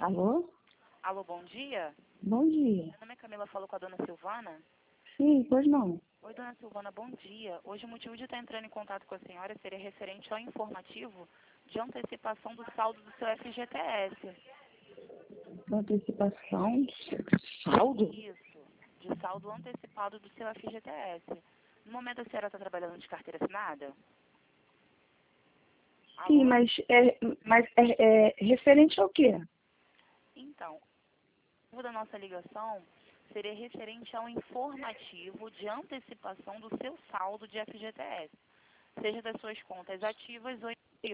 Alô? Alô, bom dia. Bom dia. Meu nome é Camila, falo com a dona Silvana. Sim, pois não. Oi, dona Silvana, bom dia. Hoje o motivo de estar entrando em contato com a senhora seria referente ao informativo de antecipação do saldo do seu FGTS. Antecipação? Saldo? Isso, de saldo antecipado do seu FGTS. No momento a senhora está trabalhando de carteira assinada? Sim, Alô? mas é referente ao quê? Então, o motivo da nossa ligação seria referente ao informativo de antecipação do seu saldo de FGTS, seja das suas contas ativas ou